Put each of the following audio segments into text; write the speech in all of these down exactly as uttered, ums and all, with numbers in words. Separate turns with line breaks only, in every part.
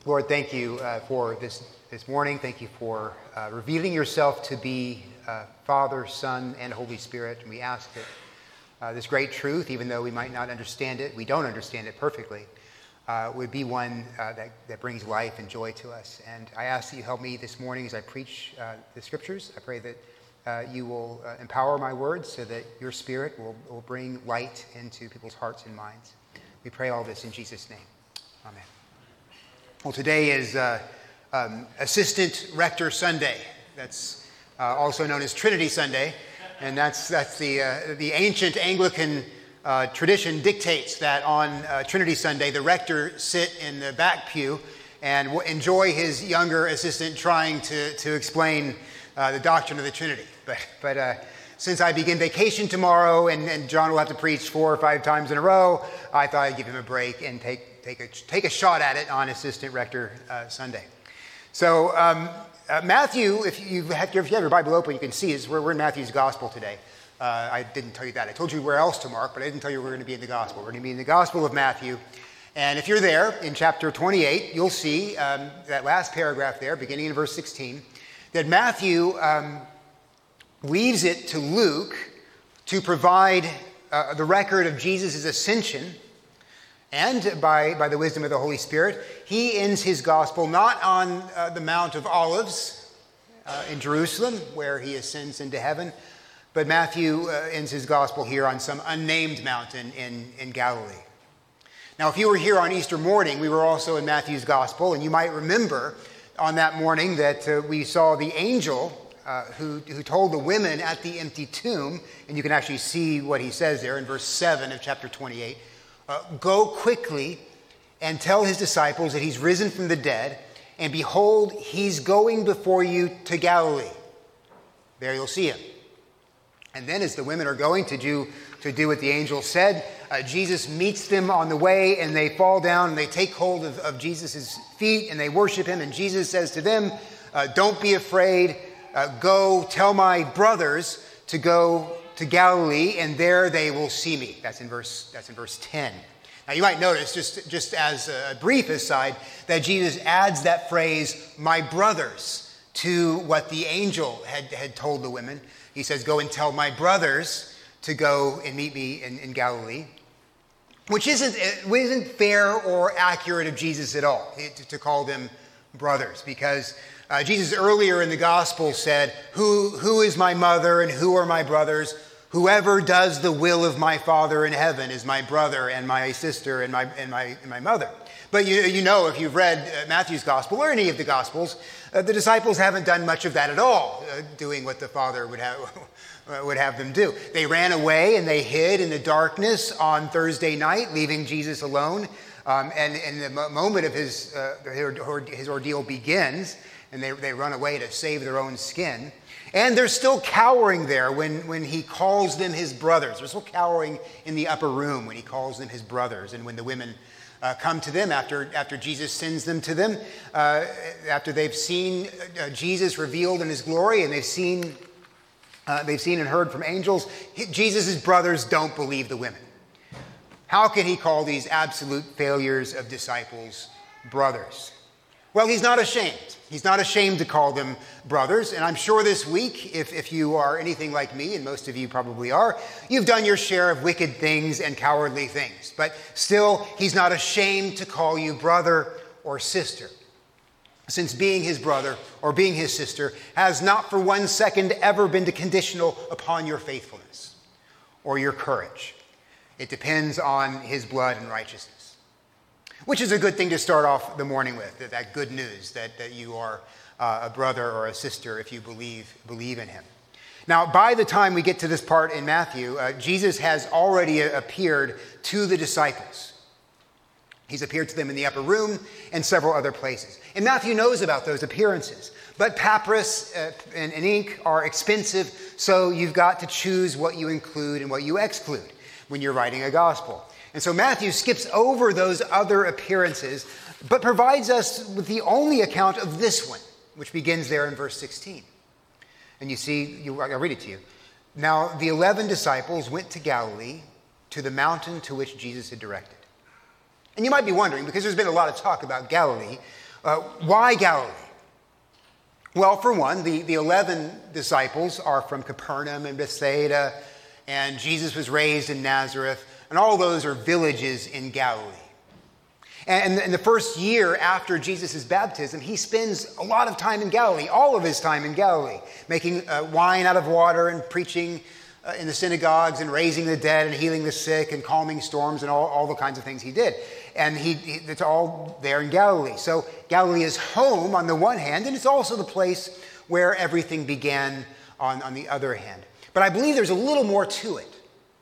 Lord, thank you uh, for this, this morning. Thank you for uh, revealing yourself to be uh, Father, Son, and Holy Spirit. And we ask that uh, this great truth, even though we might not understand it, we don't understand it perfectly, uh, would be one uh, that, that brings life and joy to us. And I ask that you help me this morning as I preach uh, the scriptures. I pray that uh, you will uh, empower my words so that your Spirit will, will bring light into people's hearts and minds. We pray all this in Jesus' name. Amen. Well, today is uh, um, Assistant Rector Sunday. That's uh, also known as Trinity Sunday, and that's that's the uh, the ancient Anglican uh, tradition dictates that on uh, Trinity Sunday the rector sit in the back pew and w- enjoy his younger assistant trying to to explain uh, the doctrine of the Trinity. But but uh, since I begin vacation tomorrow and, and John will have to preach four or five times in a row, I thought I'd give him a break and take. Take a, take a shot at it on Assistant Rector uh, Sunday. So um, uh, Matthew, if you, have, if you have your Bible open, you can see is we're, we're in Matthew's Gospel today. Uh, I didn't tell you that. I told you where else to mark, but I didn't tell you we're going to be in the Gospel. We're going to be in the Gospel of Matthew. And if you're there in chapter twenty-eight, you'll see um, that last paragraph there, beginning in verse sixteen, that Matthew um, leaves it to Luke to provide uh, the record of Jesus' ascension. And by, by the wisdom of the Holy Spirit, he ends his gospel not on uh, the Mount of Olives uh, in Jerusalem, where he ascends into heaven, but Matthew uh, ends his gospel here on some unnamed mountain in, in Galilee. Now, if you were here on Easter morning, we were also in Matthew's gospel, and you might remember on that morning that uh, we saw the angel uh, who, who told the women at the empty tomb, and you can actually see what he says there in verse seven of chapter twenty-eight, Uh, go quickly and tell his disciples that he's risen from the dead, and behold, he's going before you to Galilee. There you'll see him. And then as the women are going to do, to do what the angel said, uh, Jesus meets them on the way, and they fall down and they take hold of, of Jesus' feet and they worship him. And Jesus says to them, uh, don't be afraid. Uh, go tell my brothers to go to Galilee, and there they will see me. That's in verse, that's in verse ten. Now you might notice, just, just as a brief aside, that Jesus adds that phrase, my brothers, to what the angel had, had told the women. He says, go and tell my brothers to go and meet me in, in Galilee, which isn't, isn't fair or accurate of Jesus at all, to, to call them brothers, because Uh, Jesus earlier in the gospel said, who, who is my mother and who are my brothers? Whoever does the will of my Father in heaven is my brother and my sister and my, and my, and my mother. But you, you know, if you've read uh, Matthew's gospel or any of the gospels, uh, the disciples haven't done much of that at all, uh, doing what the Father would have, would have them do. They ran away and they hid in the darkness on Thursday night, leaving Jesus alone. Um, and, and the moment of his, uh, his ordeal begins, and they, they run away to save their own skin. And they're still cowering there when, when he calls them his brothers. They're still cowering in the upper room when he calls them his brothers. And when the women uh, come to them after, after Jesus sends them to them, uh, after they've seen uh, Jesus revealed in his glory and they've seen, uh, they've seen and heard from angels, Jesus' brothers don't believe the women. How can he call these absolute failures of disciples brothers? Well, he's not ashamed. He's not ashamed to call them brothers. And I'm sure this week, if, if you are anything like me, and most of you probably are, you've done your share of wicked things and cowardly things. But still, he's not ashamed to call you brother or sister, since being his brother or being his sister has not for one second ever been conditional upon your faithfulness or your courage. It depends on his blood and righteousness. Which is a good thing to start off the morning with, that, that good news that, that you are uh, a brother or a sister if you believe, believe in him. Now, by the time we get to this part in Matthew, uh, Jesus has already appeared to the disciples. He's appeared to them in the upper room and several other places. And Matthew knows about those appearances. But papyrus uh, and, and ink are expensive, so you've got to choose what you include and what you exclude when you're writing a gospel. And so Matthew skips over those other appearances, but provides us with the only account of this one, which begins there in verse sixteen. And you see, you, I'll read it to you. Now the eleven disciples went to Galilee, to the mountain to which Jesus had directed. And you might be wondering, because there's been a lot of talk about Galilee, Uh, why Galilee? Well, for one, the, the eleven disciples are from Capernaum and Bethsaida, and Jesus was raised in Nazareth, and all those are villages in Galilee. And in the first year after Jesus' baptism, he spends a lot of time in Galilee, all of his time in Galilee, making uh, wine out of water and preaching uh, in the synagogues and raising the dead and healing the sick and calming storms and all, all the kinds of things he did. And he, he, it's all there in Galilee. So Galilee is home on the one hand, and it's also the place where everything began on, on the other hand. But I believe there's a little more to it.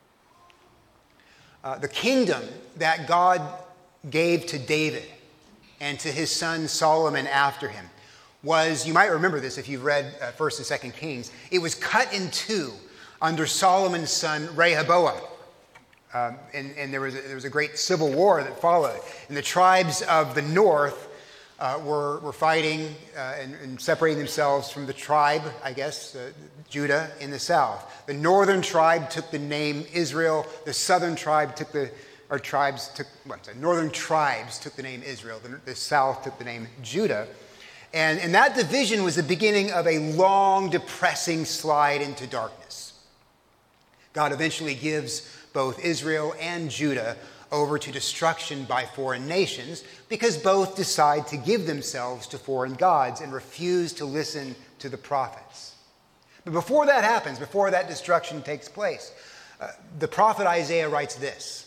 Uh, the kingdom that God gave to David and to his son Solomon after him was, you might remember this if you've read uh, First and Second Kings, it was cut in two under Solomon's son Rehoboam. Um, and, and there was a, there was a great civil war that followed. And the tribes of the north uh, were, were fighting uh, and, and separating themselves from the tribe, I guess, uh, Judah in the south. The northern tribe took the name Israel. The southern tribe took the Or tribes took, what, sorry, northern tribes took the name Israel. The, the south took the name Judah. And, and that division was the beginning of a long, depressing slide into darkness. God eventually gives both Israel and Judah over to destruction by foreign nations because both decide to give themselves to foreign gods and refuse to listen to the prophets. But before that happens, before that destruction takes place, uh, the prophet Isaiah writes this: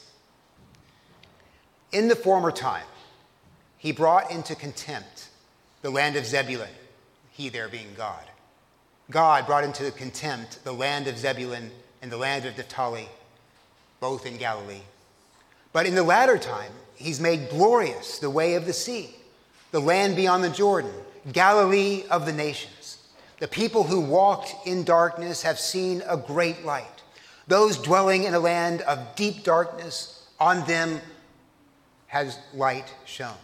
"In the former time, he brought into contempt the land of Zebulun," he there being God. God brought into contempt the land of Zebulun and the land of Naphtali, both in Galilee. But in the latter time, he's made glorious the way of the sea, the land beyond the Jordan, Galilee of the nations. The people who walked in darkness have seen a great light. Those dwelling in a land of deep darkness, on them has light shone.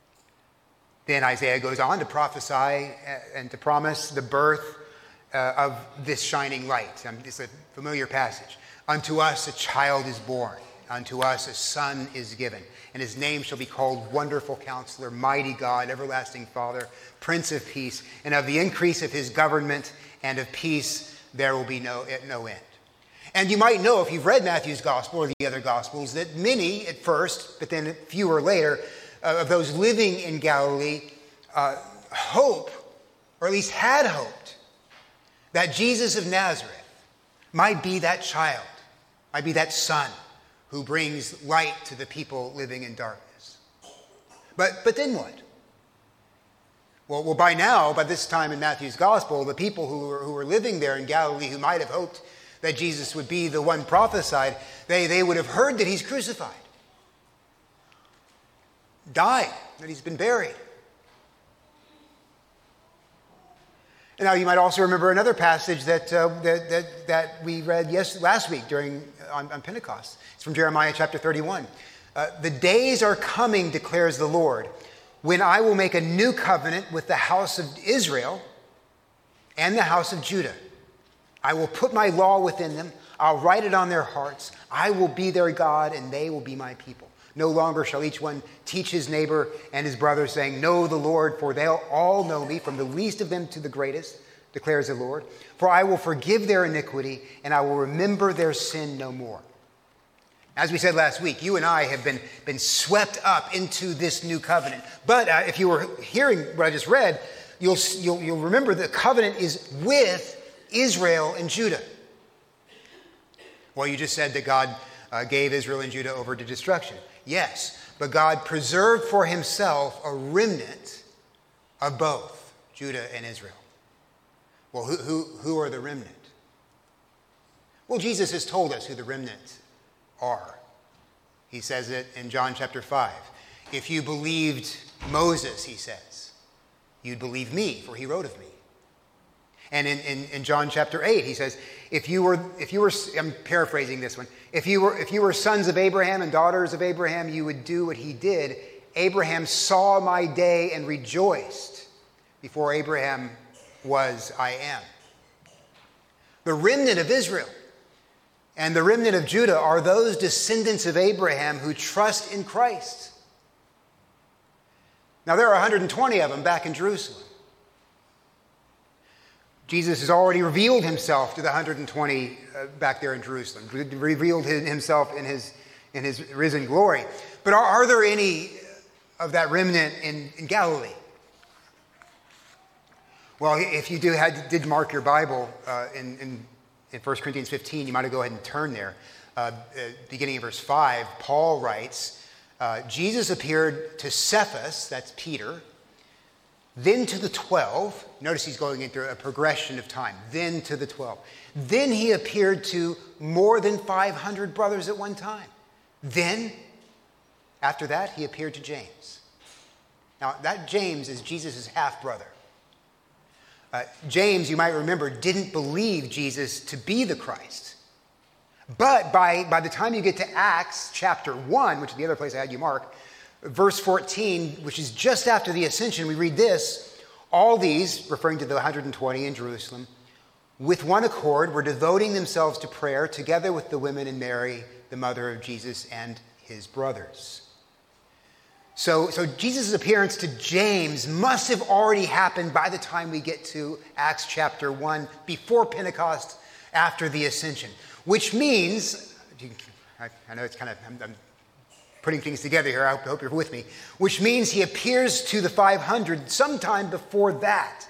Then Isaiah goes on to prophesy and to promise the birth uh, of this shining light. Um, it's a familiar passage. "Unto us a child is born, unto us a son is given, and his name shall be called Wonderful Counselor, Mighty God, Everlasting Father, Prince of Peace, and of the increase of his government and of peace there will be no, no end." And you might know, if you've read Matthew's gospel or the other gospels, that many at first, but then fewer later, uh, of those living in Galilee uh, hope, or at least had hoped, that Jesus of Nazareth might be that child, might be that son who brings light to the people living in darkness. But, but then what? Well, well, by now, by this time in Matthew's gospel, the people who were, who were living there in Galilee who might have hoped that Jesus would be the one prophesied, they, they would have heard that he's crucified, died, that he's been buried. And now you might also remember another passage that uh, that, that that we read yes last week during on, on Pentecost. It's from Jeremiah chapter thirty-one. Uh, "The days are coming, declares the Lord, when I will make a new covenant with the house of Israel and the house of Judah. I will put my law within them. I'll write it on their hearts. I will be their God, and they will be my people. No longer shall each one teach his neighbor and his brother, saying, 'Know the Lord,' for they'll all know me, from the least of them to the greatest, declares the Lord. For I will forgive their iniquity, and I will remember their sin no more." As we said last week, you and I have been, been swept up into this new covenant. But uh, if you were hearing what I just read, you'll, you'll, you'll remember the covenant is with Israel and Judah. Well, you just said that God uh, gave Israel and Judah over to destruction. Yes, but God preserved for himself a remnant of both Judah and Israel. Well, who, who, who are the remnant? Well, Jesus has told us who the remnant are. He says it in John chapter five. If you believed Moses, he says, you'd believe me, for he wrote of me. And in, in, in John chapter eight, he says, if you were, if you were, I'm paraphrasing this one, if you were, if you were sons of Abraham and daughters of Abraham, you would do what he did. Abraham saw my day and rejoiced. Before Abraham was, I am. The remnant of Israel and the remnant of Judah are those descendants of Abraham who trust in Christ. Now, there are one hundred twenty of them back in Jerusalem. Jesus has already revealed himself to the one hundred twenty uh, back there in Jerusalem, re- revealed his, himself in his, in his risen glory. But are, are there any of that remnant in, in Galilee? Well, if you do had, did mark your Bible uh, in, in, in First Corinthians fifteen, you might go ahead and turn there. Uh, uh, beginning of verse five, Paul writes, uh, Jesus appeared to Cephas, that's Peter, then to the twelve. Notice he's going into a progression of time. Then to the twelve. Then he appeared to more than five hundred brothers at one time. Then, after that, he appeared to James. Now, that James is Jesus' half-brother. Uh, James, you might remember, didn't believe Jesus to be the Christ. But by, by the time you get to Acts chapter one, which is the other place I had you mark, verse fourteen, which is just after the ascension, we read this: all these, referring to the one hundred twenty in Jerusalem, with one accord were devoting themselves to prayer together with the women and Mary, the mother of Jesus, and his brothers. So, so Jesus' appearance to James must have already happened by the time we get to Acts chapter one, before Pentecost, after the ascension. Which means, I, I know it's kind of, I'm, I'm putting things together here, I hope, I hope you're with me, which means he appears to the five hundred sometime before that.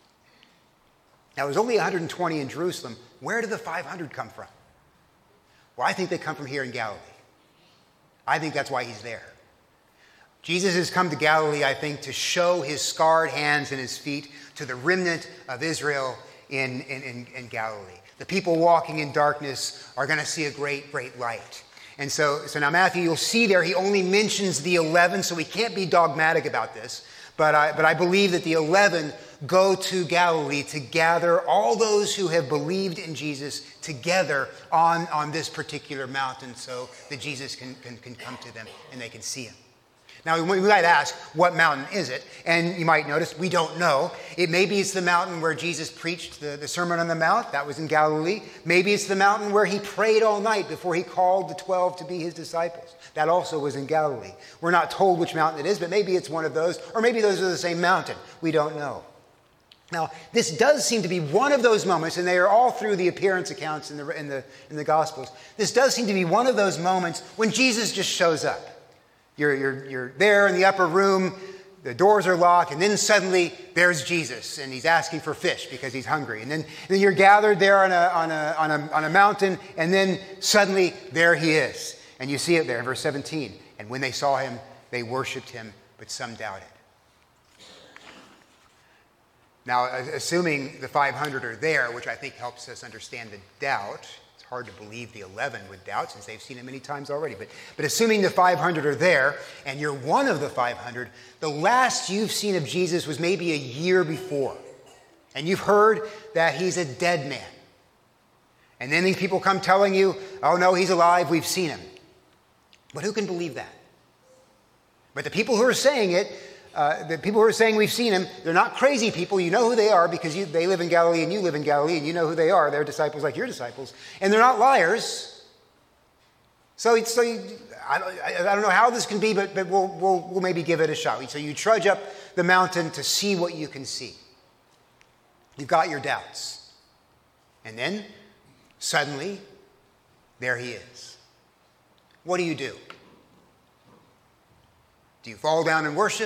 Now, there's only one hundred twenty in Jerusalem. Where do the five hundred come from? Well, I think they come from here in Galilee. I think that's why he's there. Jesus has come to Galilee, I think, to show his scarred hands and his feet to the remnant of Israel in, in, in, in Galilee. The people walking in darkness are going to see a great, great light. And so, so now Matthew, you'll see there, he only mentions the eleven, so we can't be dogmatic about this. But I, but I believe that the eleven go to Galilee to gather all those who have believed in Jesus together on, on this particular mountain so that Jesus can, can, can come to them and they can see him. Now, we might ask, what mountain is it? And you might notice, we don't know. It maybe it's the mountain where Jesus preached the, the Sermon on the Mount. That was in Galilee. Maybe it's the mountain where he prayed all night before he called the twelve to be his disciples. That also was in Galilee. We're not told which mountain it is, but maybe it's one of those, or maybe those are the same mountain. We don't know. Now, this does seem to be one of those moments, and they are all through the appearance accounts in the, in the, in the Gospels. This does seem to be one of those moments when Jesus just shows up. You're, you're, you're there in the upper room, the doors are locked, and then suddenly there's Jesus, and he's asking for fish because he's hungry. And then, and then you're gathered there on a, on, a, on, a, on a mountain, and then suddenly there he is. And you see it there in verse seventeen. And when they saw him, they worshipped him, but some doubted. Now, assuming the five hundred are there, which I think helps us understand the doubt, it's hard to believe the eleven would doubt since they've seen him many times already. But, but assuming the five hundred are there, and you're one of the five hundred, the last you've seen of Jesus was maybe a year before. And you've heard that he's a dead man. And then these people come telling you, oh no, he's alive, we've seen him. But who can believe that? But the people who are saying it, uh, the people who are saying we've seen him, they're not crazy people. You know who they are because you, they live in Galilee and you live in Galilee and you know who they are. They're disciples like your disciples. And they're not liars. So, so you, I, don't, I don't know how this can be, but, but we'll, we'll, we'll maybe give it a shot. So you trudge up the mountain to see what you can see. You've got your doubts. And then, suddenly, there he is. What do you do? Do you fall down and worship?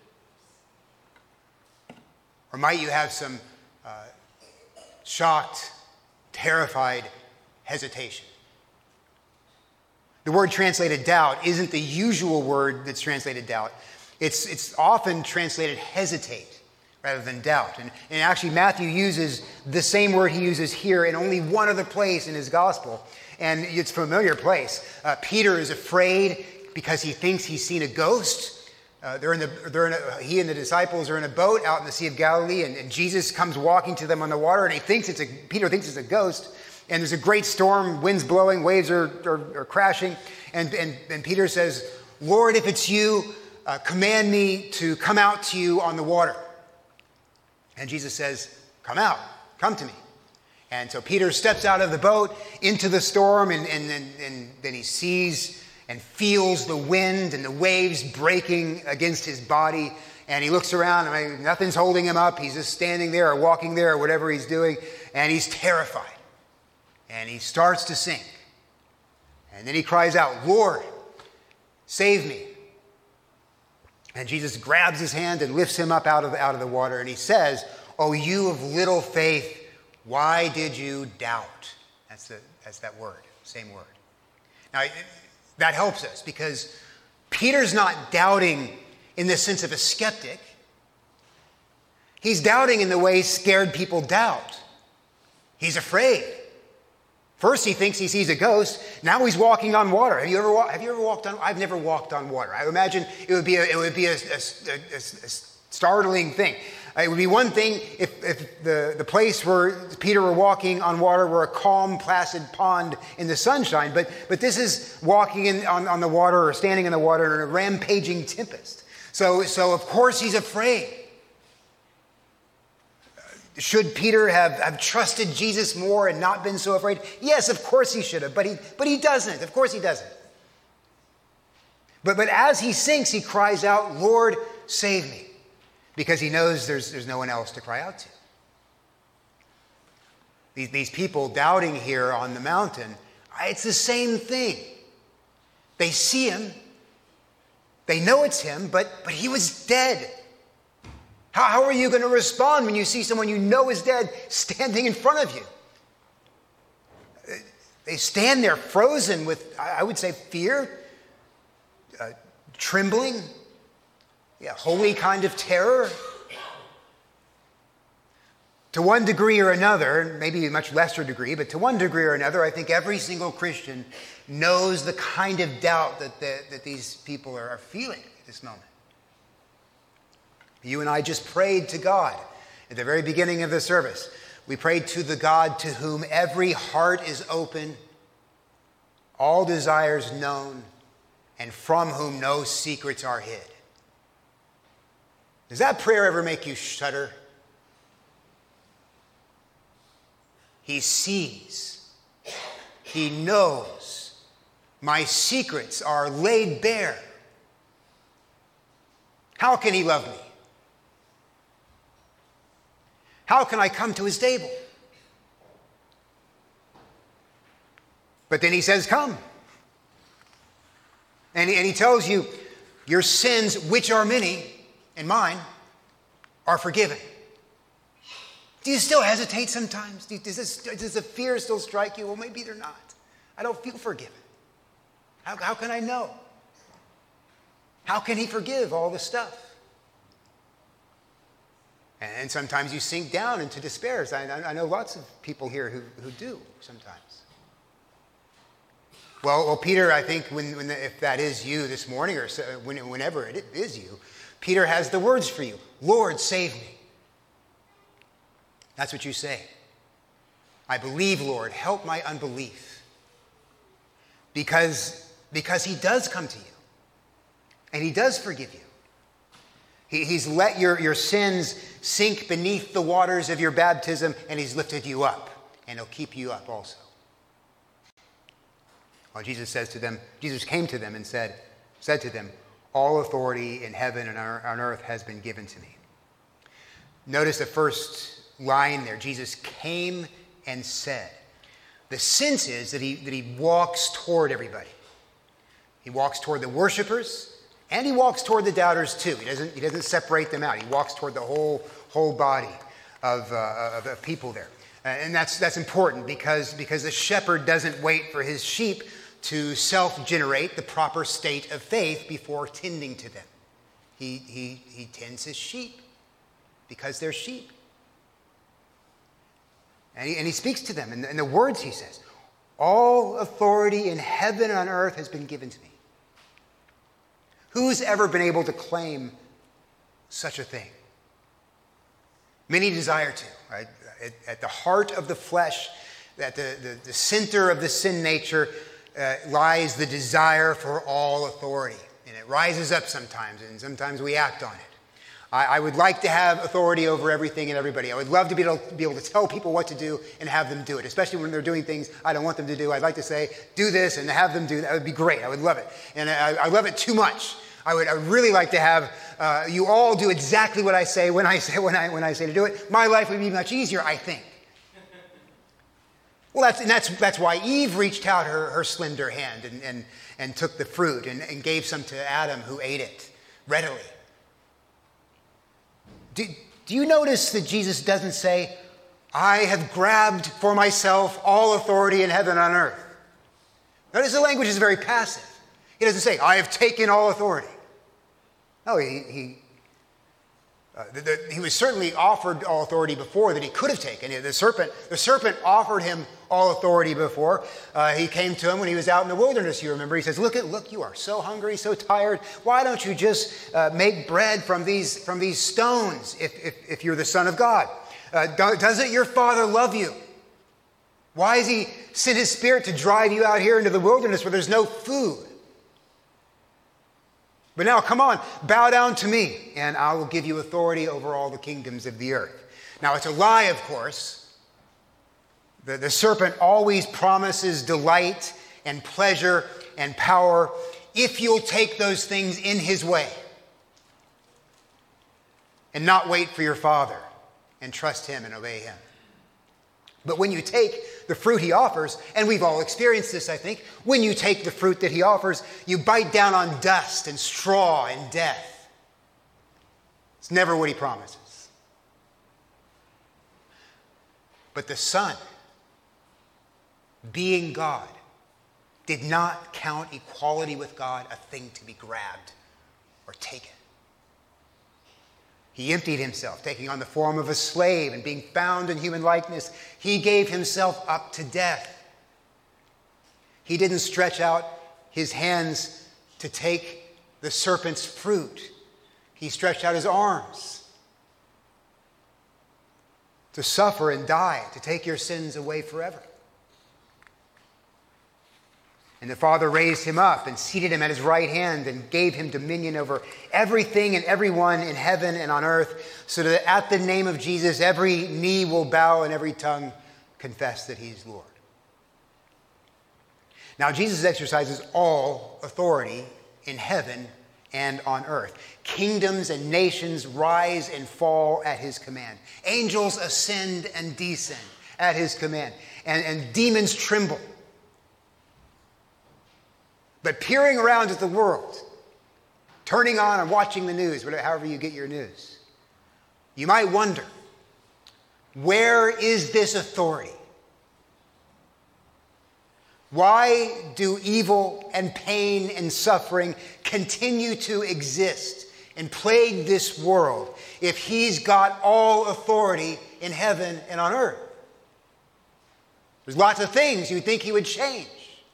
Or might you have some uh, shocked, terrified hesitation? The word translated doubt isn't the usual word that's translated doubt. It's, it's often translated hesitate rather than doubt. And, and actually, Matthew uses the same word he uses here in only one other place in his gospel. And it's a familiar place. Uh, Peter is afraid because he thinks he's seen a ghost. Uh, they're in the, they're in a, he and the disciples are in a boat out in the Sea of Galilee, and, and Jesus comes walking to them on the water, and he thinks it's a, Peter thinks it's a ghost. And there's a great storm, winds blowing, waves are, are, are crashing. And, and, and Peter says, Lord, if it's you, uh, command me to come out to you on the water. And Jesus says, come out, come to me. And so Peter steps out of the boat into the storm, and, and, and, and then he sees and feels the wind and the waves breaking against his body. And he looks around, I mean, nothing's holding him up. He's just standing there or walking there or whatever he's doing. And he's terrified. And he starts to sink. And then he cries out, "Lord, save me." And Jesus grabs his hand and lifts him up out of, out of the water. And he says, "Oh, you of little faith, why did you doubt?" That's, the, that's that word, same word. Now, that helps us because Peter's not doubting in the sense of a skeptic. He's doubting in the way scared people doubt. He's afraid. First, he thinks he sees a ghost. Now he's walking on water. Have you ever wa- have you ever walked on? I've never walked on water. I imagine it would be a, it would be a, a, a, a startling thing. It would be one thing if, if the, the place where Peter were walking on water were a calm, placid pond in the sunshine. But but this is walking in, on, on the water or standing in the water in a rampaging tempest. So so of course he's afraid. Should Peter have, have trusted Jesus more and not been so afraid? Yes, of course he should have, but he, but he doesn't. Of course he doesn't. But, but as he sinks, he cries out, "Lord, save me," because he knows there's, there's no one else to cry out to. These, these people doubting here on the mountain, it's the same thing. They see him. They know it's him, but, but he was dead. How, how are you going to respond when you see someone you know is dead standing in front of you? They stand there frozen with, I would say, fear, uh, trembling, yeah, holy kind of terror. To one degree or another, maybe a much lesser degree, but to one degree or another, I think every single Christian knows the kind of doubt that, the, that these people are, are feeling at this moment. You and I just prayed to God at the very beginning of the service. We prayed to the God to whom every heart is open, all desires known, and from whom no secrets are hid. Does that prayer ever make you shudder? He sees. He knows. My secrets are laid bare. How can he love me? How can I come to his table? But then he says, "Come." And he, and he tells you, your sins, which are many, and mine, are forgiven. Do you still hesitate sometimes? Do you, does, this, does the fear still strike you? Well, maybe they're not. I don't feel forgiven. How, how can I know? How can he forgive all the stuff? And sometimes you sink down into despair. I, I know lots of people here who, who do sometimes. Well, well, Peter, I think when, when the, if that is you this morning or so, when, whenever it is you, Peter has the words for you. "Lord, save me." That's what you say. "I believe, Lord, help my unbelief." Because, because he does come to you. And he does forgive you. He, he's let your, your sins sink beneath the waters of your baptism, and he's lifted you up. And he'll keep you up also. Well, Jesus says to them, Jesus came to them and said, said to them, "All authority in heaven and on earth has been given to me." Notice the first line there. Jesus came and said. The sense is that he, that he walks toward everybody. He walks toward the worshipers, and he walks toward the doubters too. He doesn't, he doesn't separate them out. He walks toward the whole, whole body of, uh, of, of people there. Uh, and that's, that's important because, because the shepherd doesn't wait for his sheep to self-generate the proper state of faith before tending to them. He, he, he tends his sheep because they're sheep. And he, and he speaks to them. And the, and the words he says, "All authority in heaven and on earth has been given to me." Who's ever been able to claim such a thing? Many desire to, right? At, at the heart of the flesh, at the, the, the center of the sin nature, uh, lies the desire for all authority. And it rises up sometimes, and sometimes we act on it. I, I would like to have authority over everything and everybody. I would love to be able, be able to tell people what to do and have them do it, especially when they're doing things I don't want them to do. I'd like to say, do this, and have them do that. That would be great. I would love it. And I, I love it too much. I would, I would really like to have uh, you all do exactly what I say when I say when I when I say to do it. My life would be much easier, I think. Well, that's and that's that's why Eve reached out her, her slender hand and, and, and took the fruit and, and gave some to Adam, who ate it readily. Do, do you notice that Jesus doesn't say, I have grabbed for myself all authority in heaven and on earth? Notice the language is very passive. He doesn't say, I have taken all authority. No, he he, uh, the, the, he was certainly offered all authority before that he could have taken. The serpent, the serpent offered him all authority before. Uh, he came to him when he was out in the wilderness, you remember. He says, look, at, look, you are so hungry, so tired. Why don't you just uh, make bread from these, from these stones if, if, if you're the Son of God? Uh, do, doesn't your Father love you? Why has he sent his Spirit to drive you out here into the wilderness where there's no food? But now, come on, bow down to me, and I will give you authority over all the kingdoms of the earth. Now, it's a lie, of course. The, the serpent always promises delight and pleasure and power if you'll take those things in his way and not wait for your Father and trust him and obey him. But when you take the fruit he offers, and we've all experienced this, I think, when you take the fruit that he offers, you bite down on dust and straw and death. It's never what he promises. But the Son, being God, did not count equality with God a thing to be grabbed or taken. He emptied himself, taking on the form of a slave and being found in human likeness. He gave himself up to death. He didn't stretch out his hands to take the serpent's fruit. He stretched out his arms to suffer and die, to take your sins away forever. And the Father raised him up and seated him at his right hand and gave him dominion over everything and everyone in heaven and on earth, so that at the name of Jesus, every knee will bow and every tongue confess that he's Lord. Now, Jesus exercises all authority in heaven and on earth. Kingdoms and nations rise and fall at his command. Angels ascend and descend at his command. And, and demons tremble. But peering around at the world, turning on and watching the news, whatever, however you get your news, you might wonder, where is this authority? Why do evil and pain and suffering continue to exist and plague this world if he's got all authority in heaven and on earth? There's lots of things you'd think he would change.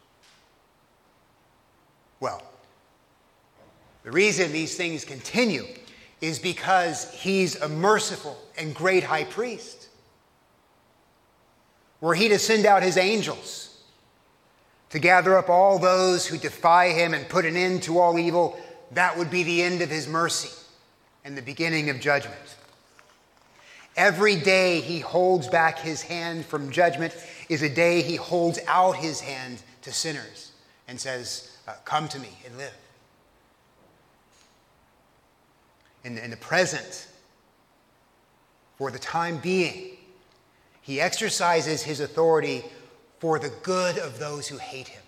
Well, the reason these things continue is because he's a merciful and great high priest. Were he to send out his angels to gather up all those who defy him and put an end to all evil, that would be the end of his mercy and the beginning of judgment. Every day he holds back his hand from judgment is a day he holds out his hand to sinners and says, Uh, come to me and live. In, in the present, for the time being, he exercises his authority for the good of those who hate him.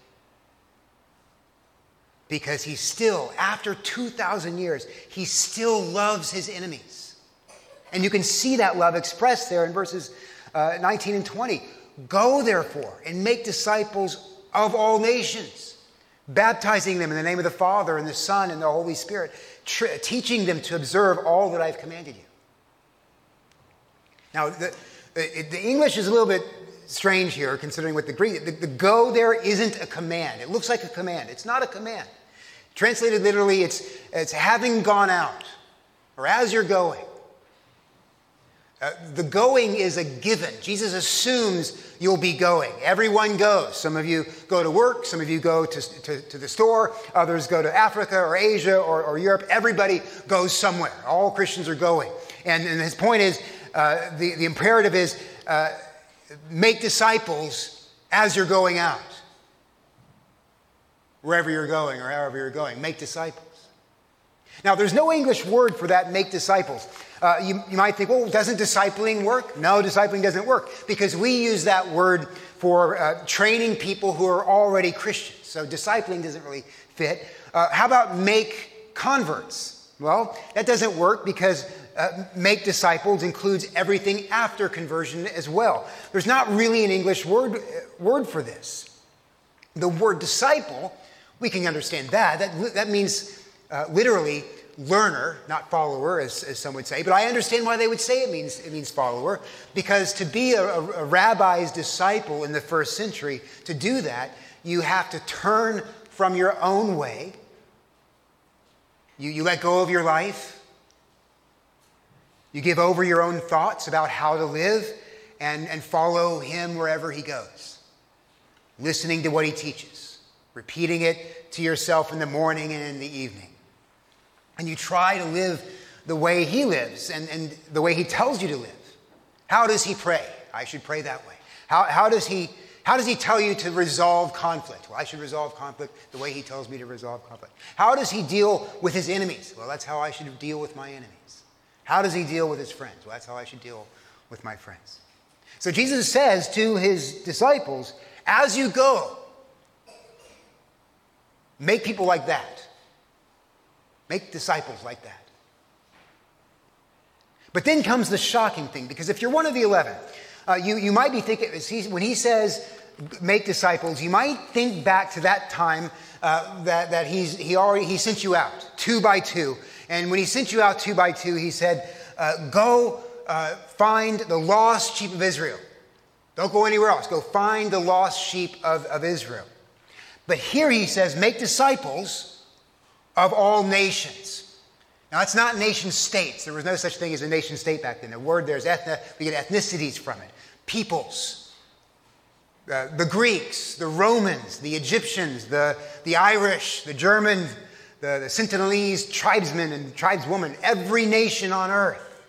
Because he still, after two thousand years, he still loves his enemies. And you can see that love expressed there in verses uh, nineteen and twenty. Go, therefore, and make disciples of all nations, baptizing them in the name of the Father and the Son and the Holy Spirit, tr- teaching them to observe all that I've commanded you. Now, the, the, the English is a little bit strange here, considering what the Greek, the, the go there isn't a command. It looks like a command. It's not a command. Translated literally, it's, it's having gone out, or as you're going. Uh, the going is a given. Jesus assumes you'll be going. Everyone goes. Some of you go to work. Some of you go to, to, to the store. Others go to Africa or Asia or, or Europe. Everybody goes somewhere. All Christians are going. And, and his point is, uh, the, the imperative is, uh, make disciples as you're going out. Wherever you're going or however you're going, make disciples. Now, there's no English word for that, make disciples. Uh, you, you might think, well, doesn't discipling work? No, discipling doesn't work because we use that word for uh, training people who are already Christians. So discipling doesn't really fit. Uh, how about make converts? Well, that doesn't work because uh, make disciples includes everything after conversion as well. There's not really an English word, word for this. The word disciple, we can understand that. That, that means uh, literally learner, not follower, as, as some would say. But I understand why they would say it means it means follower, because to be a, a, a rabbi's disciple in the first century, to do that, you have to turn from your own way. You, you let go of your life. You give over your own thoughts about how to live and, and follow him wherever he goes. Listening to what he teaches, repeating it to yourself in the morning and in the evening. And you try to live the way he lives and, and the way he tells you to live. How does he pray? I should pray that way. How, how does he, how does he tell you to resolve conflict? Well, I should resolve conflict the way he tells me to resolve conflict. How does he deal with his enemies? Well, that's how I should deal with my enemies. How does he deal with his friends? Well, that's how I should deal with my friends. So Jesus says to his disciples, as you go, make people like that. Make disciples like that. But then comes the shocking thing, because if you're one of the eleven, uh, you, you might be thinking, when he says make disciples, you might think back to that time uh, that, that he's, he already he sent you out two by two. And when he sent you out two by two, he said, uh, go uh, find the lost sheep of Israel. Don't go anywhere else. Go find the lost sheep of, of Israel. But here he says, make disciples of all nations. Now, it's not nation states. There was no such thing as a nation state back then. The word there's ethna, we get ethnicities from it. Peoples. Uh, the Greeks, the Romans, the Egyptians, the, the Irish, the German, the, the Sentinelese tribesmen and tribeswomen, every nation on earth.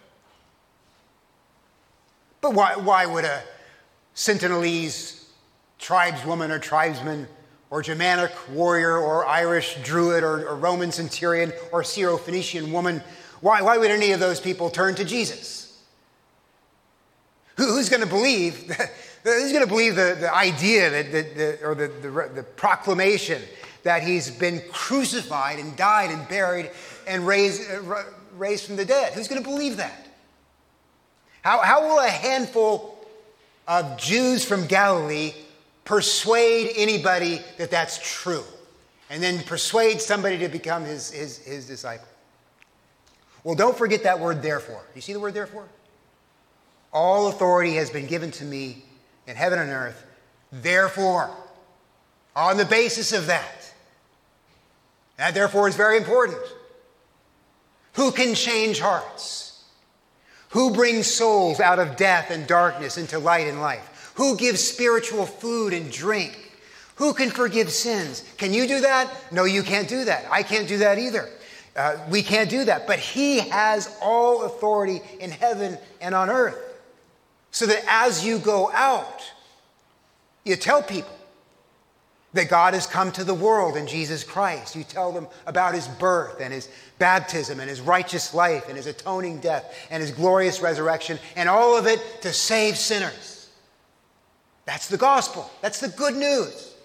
But why, why would a Sentinelese tribeswoman or tribesman or Germanic warrior or Irish druid or, or Roman centurion or Syro-Phoenician woman, why, why would any of those people turn to Jesus? Who, who's going to believe, who's going to believe the, the idea that, that, the, or the, the, the proclamation that he's been crucified and died and buried and raised, uh, raised from the dead? Who's going to believe that? How, how will a handful of Jews from Galilee persuade anybody that that's true, and then persuade somebody to become his, his, his disciple? Well, don't forget that word therefore. You see the word therefore? All authority has been given to me in heaven and earth. Therefore, on the basis of that, that therefore is very important. Who can change hearts? Who brings souls out of death and darkness into light and life? Who gives spiritual food and drink? Who can forgive sins? Can you do that? No, you can't do that. I can't do that either. Uh, we can't do that. But he has all authority in heaven and on earth. So that as you go out, you tell people that God has come to the world in Jesus Christ. You tell them about his birth and his baptism and his righteous life and his atoning death and his glorious resurrection, and all of it to save sinners. That's the gospel. That's the good news.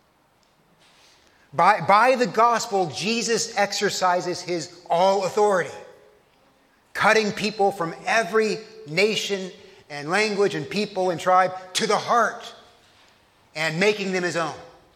By, by the gospel, Jesus exercises his all authority, cutting people from every nation and language and people and tribe to the heart and making them his own.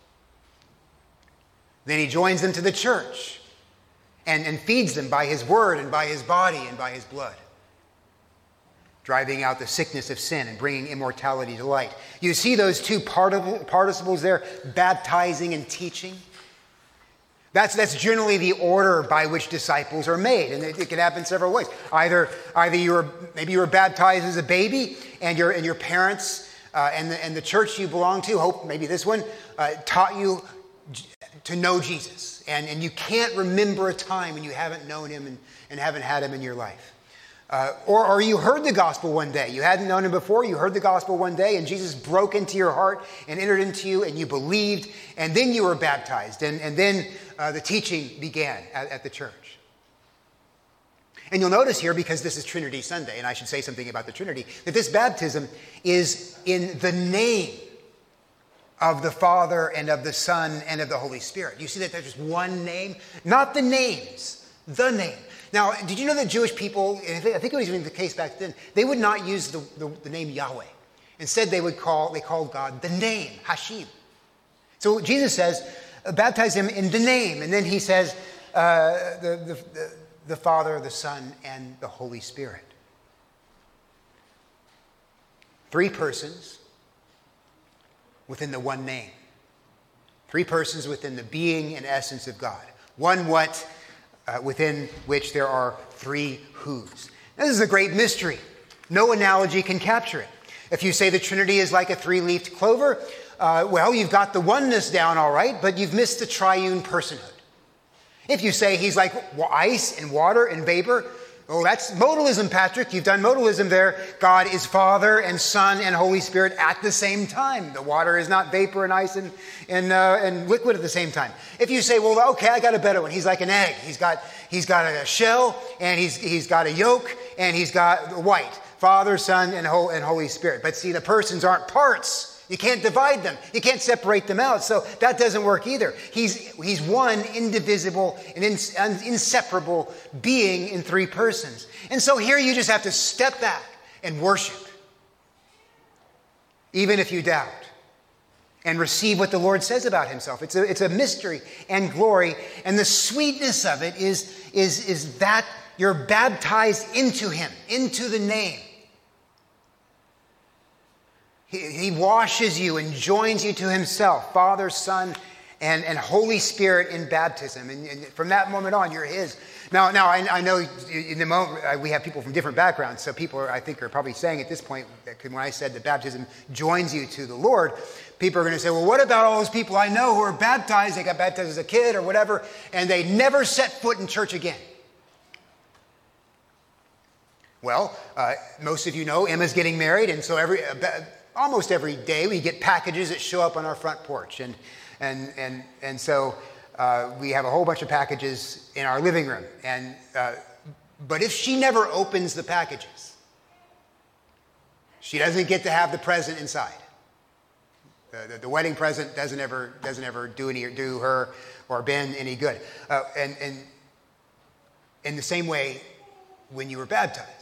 Then he joins them to the church and, and feeds them by his word and by his body and by his blood, driving out the sickness of sin and bringing immortality to light. You see those two participles there, baptizing and teaching? That's, that's generally the order by which disciples are made, and it, it can happen several ways. Either, either you were maybe you were baptized as a baby, and your and your parents uh, and the and the church you belong to, hope maybe this one, uh, taught you to know Jesus, and and you can't remember a time when you haven't known him and, and haven't had him in your life. Uh, or, or you heard the gospel one day. You hadn't known him before. You heard the gospel one day, and Jesus broke into your heart and entered into you, and you believed, and then you were baptized, and, and then uh, the teaching began at, at the church. And you'll notice here, because this is Trinity Sunday, and I should say something about the Trinity, that this baptism is in the name of the Father and of the Son and of the Holy Spirit. You see that there's just one name? Not the names, the name. Now, did you know that Jewish people, and I think it was even the case back then, they would not use the, the, the name Yahweh. Instead, they would call, they called God the name, Hashem. So Jesus says, baptize him in the name. And then he says, uh, the, the, the, the Father, the Son, and the Holy Spirit. Three persons within the one name. Three persons within the being and essence of God. One what? Uh, within which there are three whos. Now, this is a great mystery. No analogy can capture it. If you say the Trinity is like a three-leafed clover, uh, well, you've got the oneness down all right, but you've missed the triune personhood. If you say he's like ice and water and vapor, oh, that's modalism, Patrick. You've done modalism there. God is Father and Son and Holy Spirit at the same time. The water is not vapor and ice and, and, uh, and liquid at the same time. If you say, well, okay, I got a better one. He's like an egg. He's got, he's got a shell, and he's, he's got a yolk, and he's got white. Father, Son, and, Ho- and Holy Spirit. But see, the persons aren't parts. You can't divide them. You can't separate them out. So that doesn't work either. He's, he's one indivisible and ins- inseparable being in three persons. And so here you just have to step back and worship, even if you doubt, and receive what the Lord says about himself. It's a, it's a mystery and glory. And the sweetness of it is, is, is that you're baptized into him, into the name. He washes you and joins you to himself, Father, Son, and, and Holy Spirit in baptism. And, and from that moment on, you're his. Now, now I, I know in the moment we have people from different backgrounds, so people, are, I think, are probably saying at this point, that when I said that baptism joins you to the Lord, people are going to say, well, what about all those people I know who are baptized? They got baptized as a kid or whatever, and they never set foot in church again. Well, uh, most of you know Emma's getting married, and so every... Uh, Almost every day we get packages that show up on our front porch. And and and and so uh, we have a whole bunch of packages in our living room. And uh, but if she never opens the packages, she doesn't get to have the present inside. The, the, the wedding present doesn't ever doesn't ever do any do her or Ben any good. Uh, and and in the same way, when you were baptized.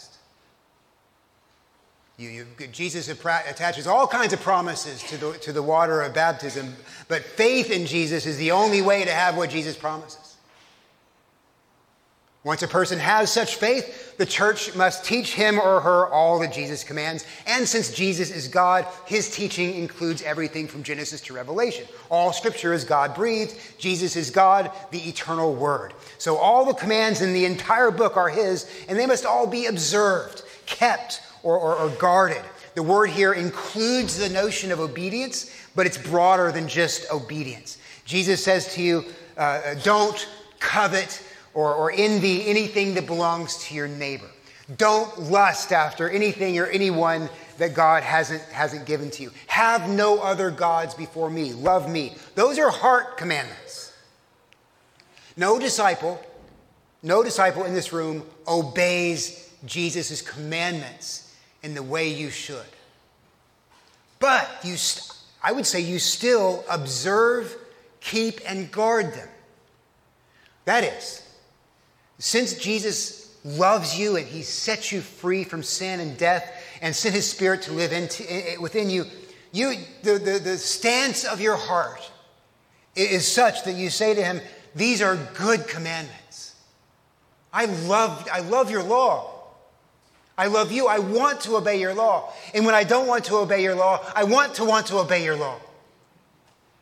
You, you, Jesus attaches all kinds of promises to the, to the water of baptism, but faith in Jesus is the only way to have what Jesus promises. Once a person has such faith, the church must teach him or her all that Jesus commands. And since Jesus is God, his teaching includes everything from Genesis to Revelation. All scripture is God-breathed. Jesus is God, the eternal Word. So all the commands in the entire book are his, and they must all be observed, kept, Or, or, or guarded. The word here includes the notion of obedience, but it's broader than just obedience. Jesus says to you, uh, don't covet or, or envy anything that belongs to your neighbor. Don't lust after anything or anyone that God hasn't, hasn't given to you. Have no other gods before me. Love me. Those are heart commandments. No disciple, no disciple in this room obeys Jesus' commandments in the way you should. But you, st- I would say you still observe, keep, and guard them. That is, since Jesus loves you and he sets you free from sin and death and sent his Spirit to live into, within you, you the, the, the stance of your heart is such that you say to him, these are good commandments. I love, I love your law. I love you. I want to obey your law. And when I don't want to obey your law, I want to want to obey your law.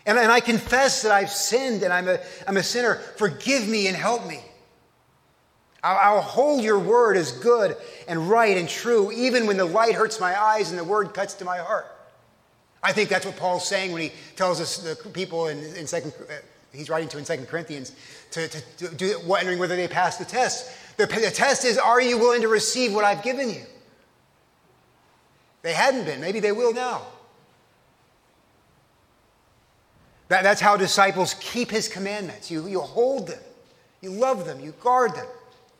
And, and I confess that I've sinned and I'm a, I'm a sinner. Forgive me and help me. I'll, I'll hold your word as good and right and true, even when the light hurts my eyes and the word cuts to my heart. I think that's what Paul's saying when he tells us, the people in, in second, uh, he's writing to in Second Corinthians, to, to, to do, wondering whether they pass the test. The, the test is, are you willing to receive what I've given you? They hadn't been. Maybe they will now. That, that's how disciples keep his commandments. You, you hold them. You love them. You guard them.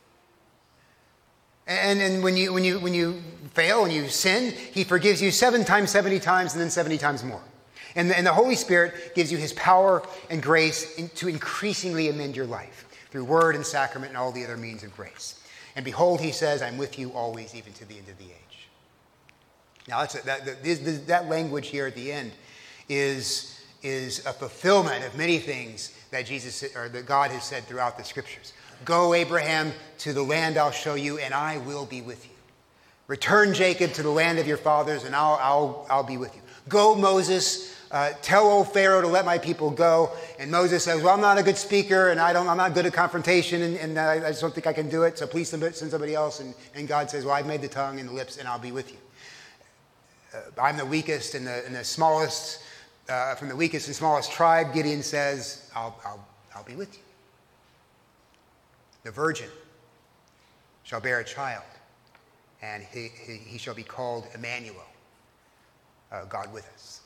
And, and when you when you when you fail and you sin, he forgives you seven times, seventy times, and then seventy times more. And the, and the Holy Spirit gives you his power and grace in, to increasingly amend your life through word and sacrament and all the other means of grace. And behold, he says, I'm with you always, even to the end of the age. Now, that's a, that, that, that language here at the end is, is a fulfillment of many things that Jesus or that God has said throughout the scriptures. Go, Abraham, to the land I'll show you, and I will be with you. Return, Jacob, to the land of your fathers, and I'll, I'll, I'll be with you. Go, Moses, uh, tell old Pharaoh to let my people go. And Moses says, well, I'm not a good speaker, and I don't, I'm not good at confrontation, and, and I, I just don't think I can do it, so please send somebody else. And, and God says, well, I've made the tongue and the lips, and I'll be with you. Uh, I'm the weakest and the, and the smallest, uh, from the weakest and smallest tribe. Gideon says, I'll, I'll, I'll be with you. The virgin shall bear a child, and he, he, he shall be called Emmanuel, uh, God with us.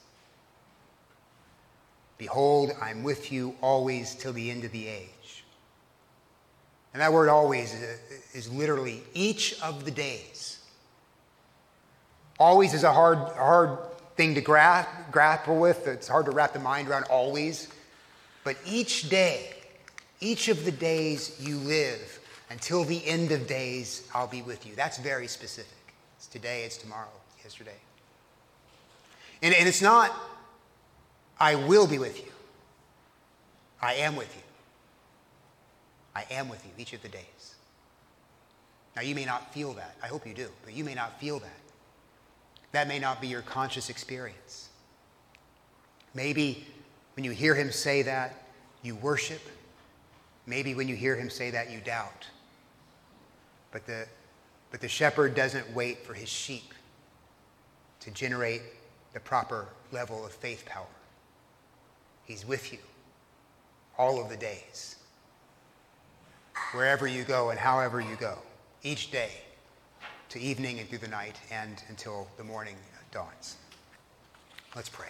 Behold, I'm with you always till the end of the age. And that word always is, is literally each of the days. Always is a hard, hard thing to gra- grapple with. It's hard to wrap the mind around always. But each day, each of the days you live, until the end of days, I'll be with you. That's very specific. It's today, it's tomorrow, it's yesterday. And, and it's not, I will be with you. I am with you. I am with you each of the days. Now, you may not feel that. I hope you do, but you may not feel that. That may not be your conscious experience. Maybe when you hear him say that, you worship. Maybe when you hear him say that, you doubt. But the, but the shepherd doesn't wait for his sheep to generate the proper level of faith power. He's with you all of the days, wherever you go and however you go, each day to evening and through the night and until the morning dawns. Let's pray.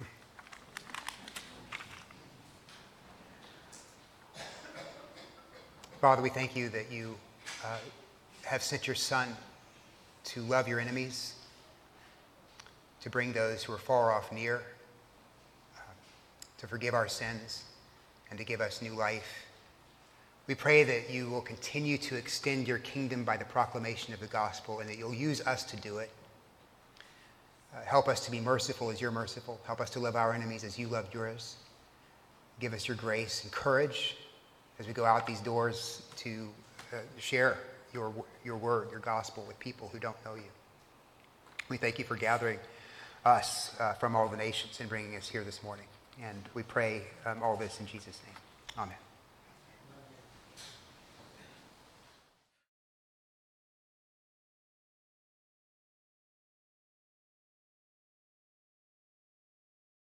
Father, we thank you that you uh, have sent your Son to love your enemies, to bring those who are far off near, uh, to forgive our sins, and to give us new life. We pray that you will continue to extend your kingdom by the proclamation of the gospel, and that you'll use us to do it. Uh, help us to be merciful as you're merciful. Help us to love our enemies as you loved yours. Give us your grace and courage as we go out these doors to uh, share your, your word, your gospel with people who don't know you. We thank you for gathering us uh, from all the nations and bringing us here this morning. And we pray um, all this in Jesus' name. Amen.